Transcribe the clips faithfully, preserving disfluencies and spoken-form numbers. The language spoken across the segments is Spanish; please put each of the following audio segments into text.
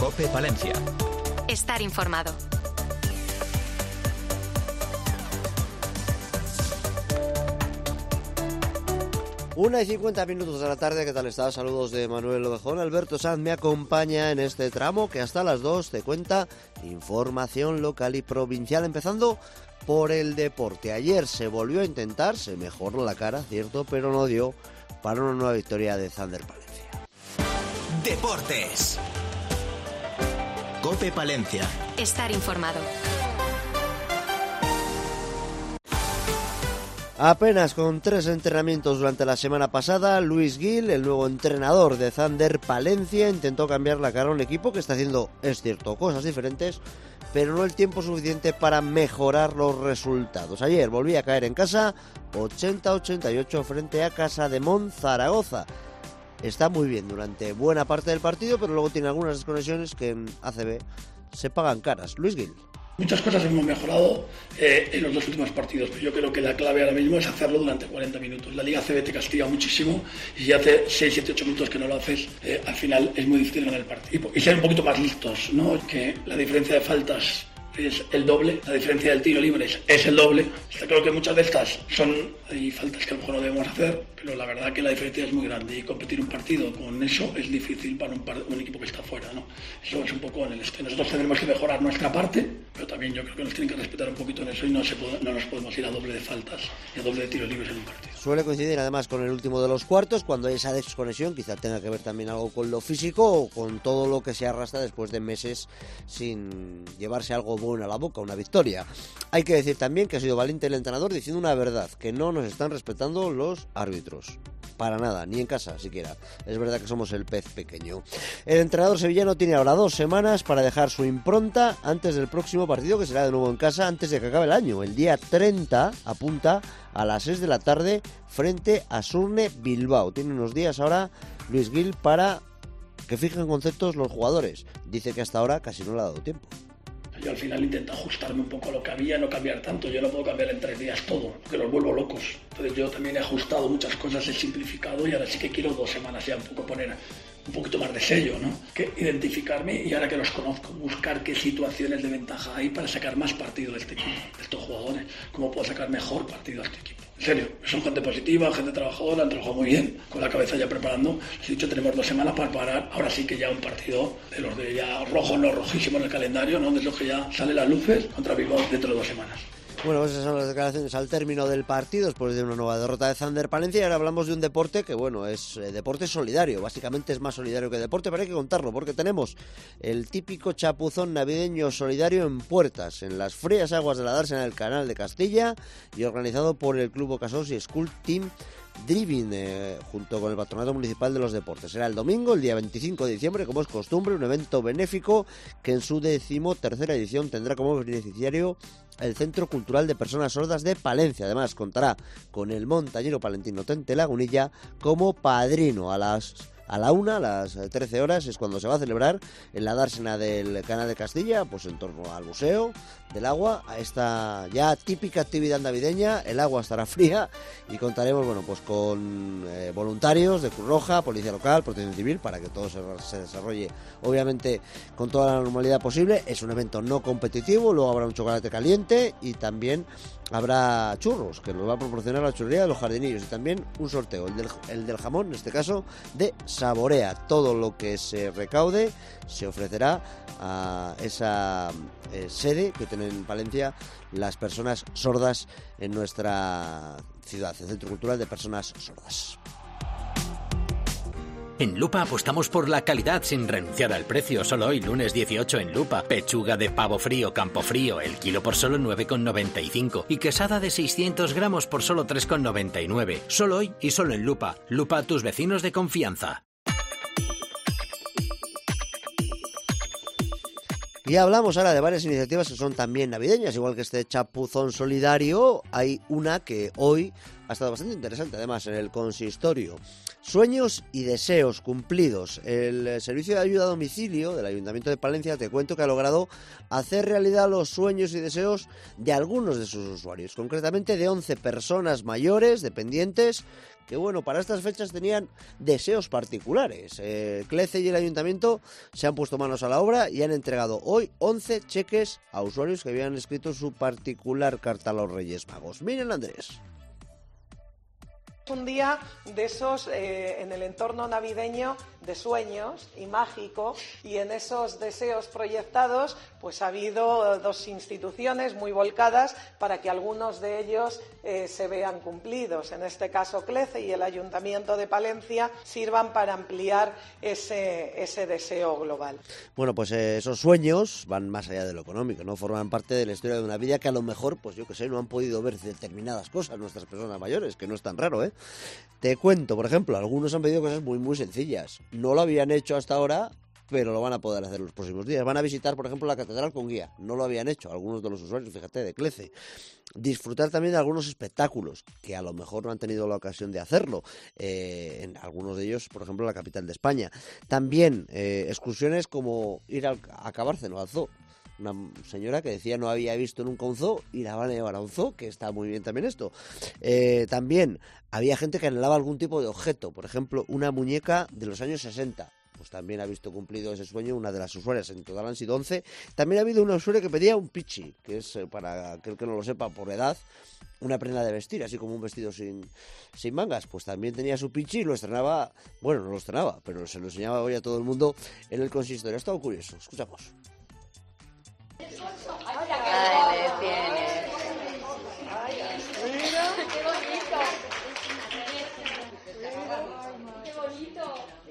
COPE Palencia. Estar informado. Una y cincuenta minutos de la tarde, ¿qué tal estás? Saludos de Manuel Ovejón. Alberto Sanz me acompaña en este tramo que hasta las dos te cuenta información local y provincial, empezando por el deporte. Ayer se volvió a intentar, se mejoró la cara, cierto, pero no dio para una nueva victoria de Thunder Palencia. Deportes. COPE Palencia. Estar informado. Apenas con tres entrenamientos durante la semana pasada, Luis Gil, el nuevo entrenador de Thunder Palencia, intentó cambiar la cara a un equipo que está haciendo, es cierto, cosas diferentes, pero no el tiempo suficiente para mejorar los resultados. Ayer volví a caer en casa, ochenta a ochenta y ocho frente a Casademont Zaragoza. Está muy bien durante buena parte del partido, pero luego tiene algunas desconexiones que en A C B se pagan caras. Luis Gil. Muchas cosas hemos mejorado eh, en los dos últimos partidos, pero yo creo que la clave ahora mismo es hacerlo durante cuarenta minutos. La Liga A C B te castiga muchísimo y si hace seis, siete, ocho minutos que no lo haces, eh, al final es muy difícil ganar el partido. Y ser un poquito más listos, ¿no? Que la diferencia de faltas es el doble, la diferencia del tiro libre es, es el doble. Está claro que muchas de estas son hay faltas que a lo mejor no debemos hacer, pero la verdad que la diferencia es muy grande y competir un partido con eso es difícil para un, par, un equipo que está fuera, ¿no? Eso es un poco en el este. Nosotros tendremos que mejorar nuestra parte, pero también yo creo que nos tienen que respetar un poquito en eso y no, se puede, no nos podemos ir a doble de faltas y a doble de tiros libres en un partido. Suele coincidir además con el último de los cuartos, cuando hay esa desconexión, quizá tenga que ver también algo con lo físico o con todo lo que se arrastra después de meses sin llevarse algo bueno a la boca, una victoria. Hay que decir también que ha sido valiente el entrenador diciendo una verdad, que no nos están respetando los árbitros. Para nada, ni en casa siquiera. Es verdad que somos el pez pequeño. El entrenador sevillano tiene ahora dos semanas para dejar su impronta antes del próximo partido, que será de nuevo en casa antes de que acabe el año. El día treinta apunta a las seis de la tarde frente a Surne Bilbao. Tiene unos días ahora Luis Gil para que fijen conceptos los jugadores. Dice que hasta ahora casi no le ha dado tiempo. Yo al final intento ajustarme un poco a lo que había, no cambiar tanto. Yo no puedo cambiar en tres días todo, porque los vuelvo locos. Entonces yo también he ajustado muchas cosas, he simplificado y ahora sí que quiero dos semanas ya un poco poner un poquito más de sello, ¿no? Que identificarme y ahora que los conozco, buscar qué situaciones de ventaja hay para sacar más partido de este equipo, de estos jugadores. Cómo puedo sacar mejor partido a este equipo. En serio, son gente positiva, gente trabajadora, han trabajado muy bien, con la cabeza ya preparando. Les he dicho, tenemos dos semanas para parar, ahora sí que ya un partido de los de ya rojo, no rojísimo en el calendario, ¿no? De los que ya salen las luces contra Bilbao dentro de dos semanas. Bueno, pues esas son las declaraciones al término del partido, después de una nueva derrota de Thunder Palencia. Y ahora hablamos de un deporte que, bueno, es eh, deporte solidario. Básicamente es más solidario que deporte, pero hay que contarlo, porque tenemos el típico chapuzón navideño solidario en Puertas, en las frías aguas de la dársena del Canal de Castilla, y organizado por el Club Ocasos y School Team Driving, eh, junto con el Patronato Municipal de los Deportes. Será el domingo, el día veinticinco de diciembre, como es costumbre, un evento benéfico que en su decimotercera edición tendrá como beneficiario el Centro Cultural de Personas Sordas de Palencia. Además, contará con el montañero palentino Tente Lagunilla como padrino. A las a la una, a las trece horas, es cuando se va a celebrar en la dársena del Canal de Castilla, pues en torno al Museo del Agua, a esta ya típica actividad navideña. El agua estará fría y contaremos, bueno, pues con eh, voluntarios de Cruz Roja, Policía Local, Protección Civil, para que todo se, se desarrolle, obviamente, con toda la normalidad posible. Es un evento no competitivo, luego habrá un chocolate caliente y también habrá churros, que nos va a proporcionar la churrería de los jardinillos, y también un sorteo, el del, el del jamón, en este caso, de Saborea. Todo lo que se recaude se ofrecerá a esa eh, sede que tienen en Palencia las personas sordas en nuestra ciudad, el Centro Cultural de Personas Sordas. En Lupa apostamos por la calidad sin renunciar al precio. Solo hoy, lunes dieciocho, en Lupa. Pechuga de pavo frío, campo frío, el kilo por solo nueve con noventa y cinco. Y quesada de seiscientos gramos por solo tres con noventa y nueve. Solo hoy y solo en Lupa. Lupa, tus vecinos de confianza. Y hablamos ahora de varias iniciativas que son también navideñas, igual que este chapuzón solidario. Hay una que hoy ha estado bastante interesante, además, en el consistorio. Sueños y deseos cumplidos. El servicio de ayuda a domicilio del Ayuntamiento de Palencia, te cuento que ha logrado hacer realidad los sueños y deseos de algunos de sus usuarios, concretamente de once personas mayores, dependientes, que bueno, para estas fechas tenían deseos particulares. Eh, CLECE y el Ayuntamiento se han puesto manos a la obra y han entregado hoy once cheques a usuarios que habían escrito su particular carta a los Reyes Magos. Miren, Andrés. Un día de esos eh, en el entorno navideño de sueños y mágico, y en esos deseos proyectados pues ha habido dos instituciones muy volcadas para que algunos de ellos eh, se vean cumplidos. En este caso CLECE y el Ayuntamiento de Palencia sirvan para ampliar ese, ese deseo global. Bueno, pues eh, esos sueños van más allá de lo económico, ¿no? Forman parte de la historia de una vida que a lo mejor, pues yo que sé, no han podido ver determinadas cosas nuestras personas mayores, que no es tan raro, ¿eh? Te cuento, por ejemplo, algunos han pedido cosas muy muy sencillas. No lo habían hecho hasta ahora, pero lo van a poder hacer los próximos días. Van a visitar, por ejemplo, la catedral con guía. No lo habían hecho algunos de los usuarios, fíjate, de CLECE. Disfrutar también de algunos espectáculos, que a lo mejor no han tenido la ocasión de hacerlo. Eh, en algunos de ellos, por ejemplo, en la capital de España. También eh, excursiones como ir al, a Cabárceno, al zoo. Una señora que decía no había visto nunca un zoo y la van a llevar a un zoo, que está muy bien también esto. Eh, también había gente que anhelaba algún tipo de objeto, por ejemplo, una muñeca de los años sesenta. Pues también ha visto cumplido ese sueño una de las usuarias, en total han sido once. También ha habido una usuaria que pedía un pichi, que es, para aquel que no lo sepa por edad, una prenda de vestir, así como un vestido sin, sin mangas. Pues también tenía su pichi y lo estrenaba, bueno, no lo estrenaba, pero se lo enseñaba hoy a todo el mundo en el consistorio. Ha estado curioso, escuchamos. Ahí le tienes. Mira. ¡Qué bonito! ¡Qué bonito!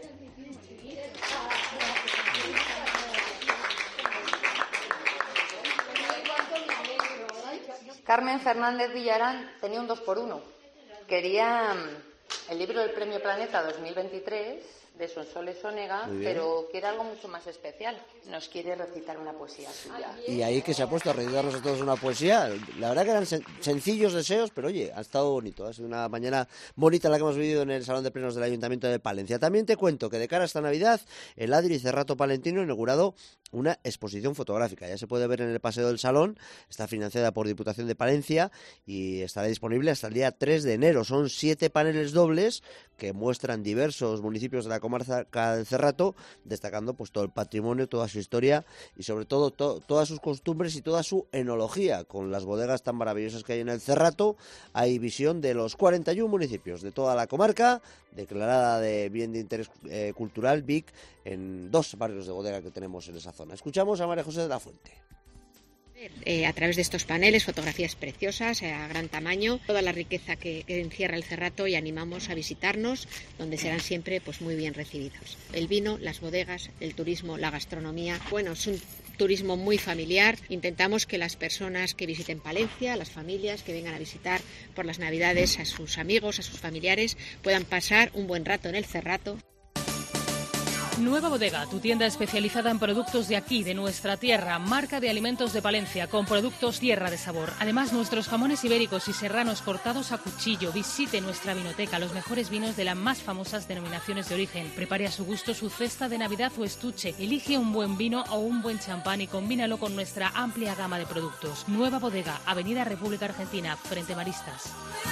Carmen Fernández Villarán tenía un dos por uno. Quería el libro del Premio Planeta dos mil veintitrés de Sonsoles Onega, pero quiere algo mucho más especial. Nos quiere recitar una poesía suya. Y ahí que se ha puesto a recitarnos a todos una poesía. La verdad que eran sen- sencillos deseos, pero oye, ha estado bonito. Ha sido una mañana bonita la que hemos vivido en el Salón de Plenos del Ayuntamiento de Palencia. También te cuento que de cara a esta Navidad, el Adri Cerrato Palentino ha inaugurado una exposición fotográfica. Ya se puede ver en el Paseo del Salón. Está financiada por Diputación de Palencia y estará disponible hasta el día tres de enero. Son siete paneles dobles que muestran diversos municipios de la comarca del Cerrato, destacando pues todo el patrimonio, toda su historia y sobre todo to- todas sus costumbres y toda su enología. Con las bodegas tan maravillosas que hay en el Cerrato, hay visión de los cuarenta y uno municipios de toda la comarca, declarada de bien de interés eh, cultural, B I C, en dos barrios de bodega que tenemos en esa zona. Escuchamos a María José de la Fuente. Eh, a través de estos paneles, fotografías preciosas eh, a gran tamaño, toda la riqueza que, que encierra el Cerrato, y animamos a visitarnos, donde serán siempre pues muy bien recibidos. El vino, las bodegas, el turismo, la gastronomía, bueno, es un turismo muy familiar. Intentamos que las personas que visiten Palencia, las familias que vengan a visitar por las Navidades a sus amigos, a sus familiares, puedan pasar un buen rato en el Cerrato. Nueva Bodega, tu tienda especializada en productos de aquí, de nuestra tierra, marca de alimentos de Palencia, con productos tierra de sabor. Además, nuestros jamones ibéricos y serranos cortados a cuchillo. Visite nuestra vinoteca, los mejores vinos de las más famosas denominaciones de origen. Prepare a su gusto su cesta de Navidad o estuche. Elige un buen vino o un buen champán y combínalo con nuestra amplia gama de productos. Nueva Bodega, Avenida República Argentina, frente a Maristas.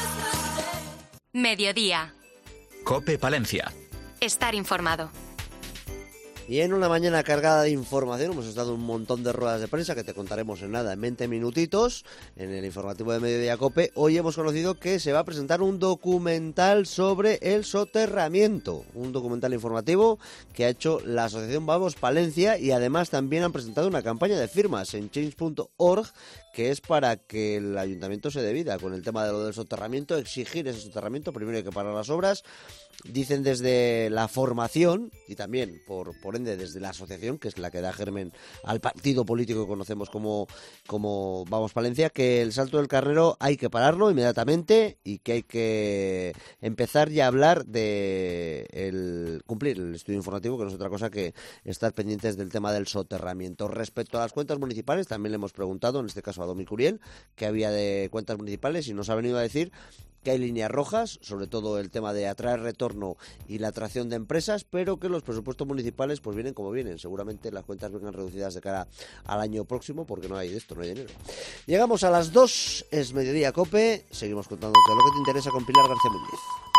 Mediodía. COPE Palencia. Estar informado. Y en una mañana cargada de información, hemos estado un montón de ruedas de prensa que te contaremos en nada, en veinte minutitos, en el informativo de Mediodía COPE. Hoy hemos conocido que se va a presentar un documental sobre el soterramiento, un documental informativo que ha hecho la Asociación Vamos Palencia, y además también han presentado una campaña de firmas en change punto org, que es para que el ayuntamiento se dé vida con el tema de lo del soterramiento, exigir ese soterramiento. Primero hay que parar las obras. Dicen desde la formación y también, por, por ende, desde la asociación, que es la que da germen al partido político que conocemos como, como Vamos Palencia, que el Salto del Carnero hay que pararlo inmediatamente y que hay que empezar ya a hablar de el, cumplir el estudio informativo, que no es otra cosa que estar pendientes del tema del soterramiento. Respecto a las cuentas municipales, también le hemos preguntado, en este caso a Domi Curiel, que había de cuentas municipales, y nos ha venido a decir que hay líneas rojas, sobre todo el tema de atraer retorno y la atracción de empresas, pero que los presupuestos municipales pues vienen como vienen. Seguramente las cuentas vengan reducidas de cara al año próximo porque no hay de esto, no hay dinero. Llegamos a las dos, es Mediodía Cope, seguimos contándote lo que te interesa con Pilar García Muñiz.